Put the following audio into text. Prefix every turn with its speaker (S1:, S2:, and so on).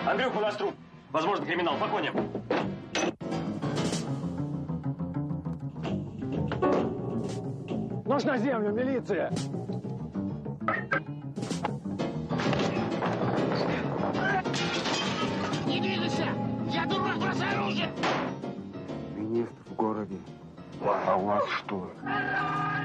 S1: Андрюх, у нас труп. Возможно, криминал. По коням.
S2: Нож на землю, милиция!
S3: Не двигайся! Я дурак, бросай оружие!
S4: Министр в городе. А у вас что?